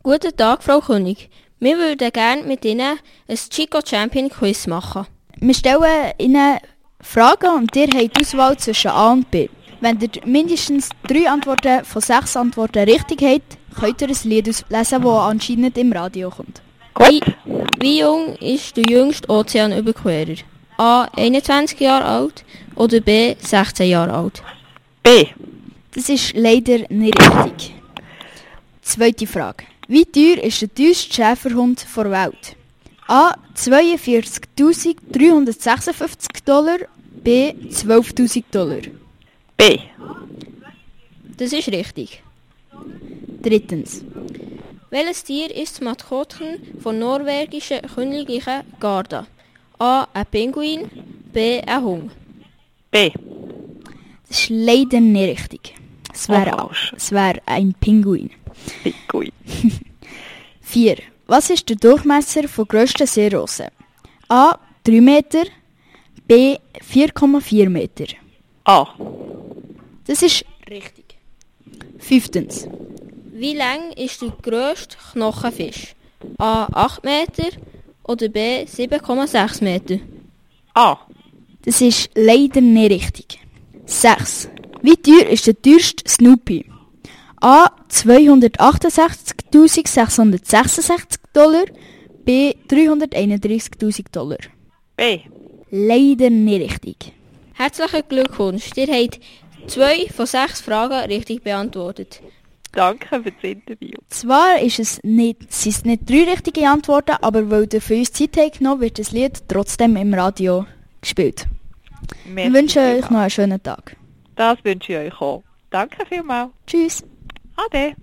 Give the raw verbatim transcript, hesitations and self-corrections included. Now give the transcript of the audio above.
Guten Tag, Frau König. Wir würden gerne mit Ihnen ein Chico Champion Quiz machen. Wir stellen Ihnen Fragen und ihr habt die Auswahl zwischen A und B. Wenn ihr mindestens drei Antworten von sechs Antworten richtig habt, könnt ihr ein Lied auslesen, das anscheinend im Radio kommt. Wie, wie jung ist der jüngste Ozeanüberquerer? A. einundzwanzig Jahre alt oder B. sechzehn Jahre alt? B. Das ist leider nicht richtig. Zweite Frage. Wie teuer ist der teuerste Schäferhund der Welt? A. zweiundvierzigtausenddreihundertsechsundfünfzig Dollar, B. zwölftausend Dollar. B. Das ist richtig. Drittens. Welches Tier ist das Maskottchen von norwegischen königlichen Garda? A. Ein Pinguin, B. Ein Hund. B. Das ist leider nicht richtig. Es wäre Oh, es wär ein Pinguin. Pinguin. vier. Was ist der Durchmesser der grössten Seerosen? A. drei Meter, B. vier Komma vier Meter. A. Das ist richtig. Fünftens. Wie lang ist der grösste Knochenfisch? A. acht Meter oder B. sieben Komma sechs Meter? A. Das ist leider nicht richtig. sechs. Wie teuer ist der teuerste Snoopy? A. zweihundertachtundsechzigtausendsechshundertsechsundsechzig Dollar, B. dreihunderteinunddreißigtausend Dollar. B. Leider nicht richtig. Herzlichen Glückwunsch, ihr habt zwei von sechs Fragen richtig beantwortet. Danke für das Interview. Zwar ist es nicht, sind es nicht drei richtige Antworten, aber weil ihr für uns Zeit habt genommen, wird das Lied trotzdem im Radio gespielt. Merci Wir wünschen euch vielmals. noch einen schönen Tag. Das wünsche ich euch auch. Danke vielmals. Tschüss. Ade.